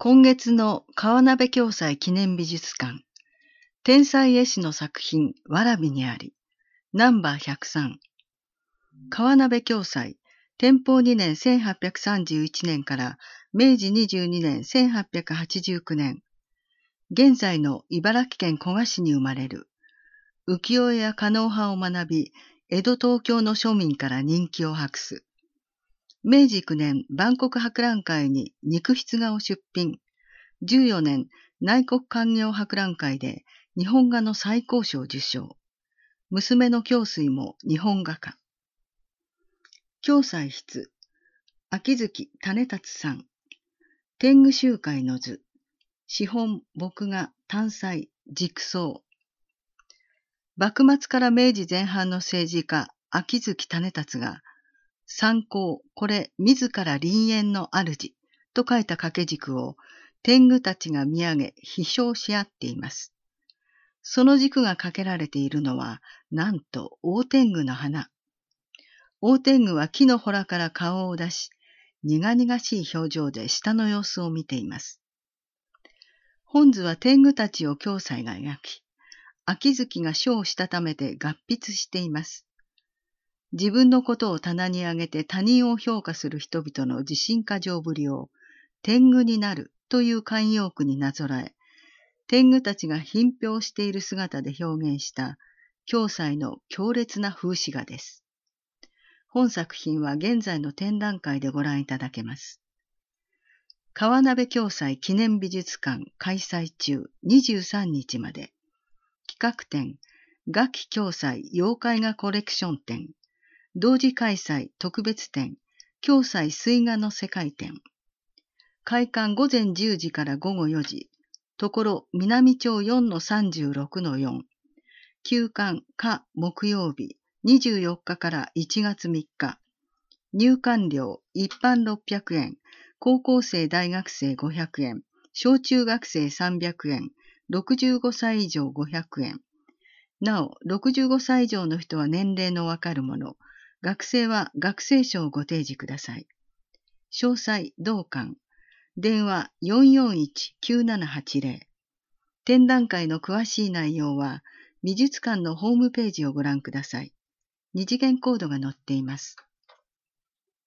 今月の川鍋暁斎記念美術館、天才絵師の作品わらびにあり、ナンバー103。川鍋暁斎、天保2年1831年から明治22年1889年、現在の茨城県古河市に生まれる。浮世絵や狩野派を学び、江戸東京の庶民から人気を博す。明治9年、万国博覧会に肉筆画を出品。14年、内国勧業博覧会で日本画の最高賞を受賞。娘の京水も日本画家。暁斎筆、秋月種達さん。天狗集会の図。資本、墨画、単彩、軸装。幕末から明治前半の政治家、秋月種達が、参考、これ自ら林園の主と書いた掛け軸を天狗たちが見上げ、飛翔し合っています。その軸が掛けられているのは、なんと大天狗の花。大天狗は木の洞から顔を出し、苦々しい表情で下の様子を見ています。本図は天狗たちを暁斎が描き、秋月が書をしたためて合筆しています。自分のことを棚に上げて他人を評価する人々の自信過剰ぶりを天狗になるという慣用句になぞらえ、天狗たちが品評している姿で表現した暁斎の強烈な風刺画です。本作品は現在の展覧会でご覧いただけます。川鍋暁斎記念美術館開催中23日まで。企画展、画期暁斎妖怪画コレクション展。同時開催特別展、暁斎水画の世界展。開館午前10時から午後4時。ところ南町 4-36-4。休館火木曜日24日から1月3日。入館料一般600円。高校生大学生500円。小中学生300円。65歳以上500円。なお、65歳以上の人は年齢のわかるもの。学生は学生証をご提示ください。詳細、同館。電話441-9780。展覧会の詳しい内容は、美術館のホームページをご覧ください。二次元コードが載っています。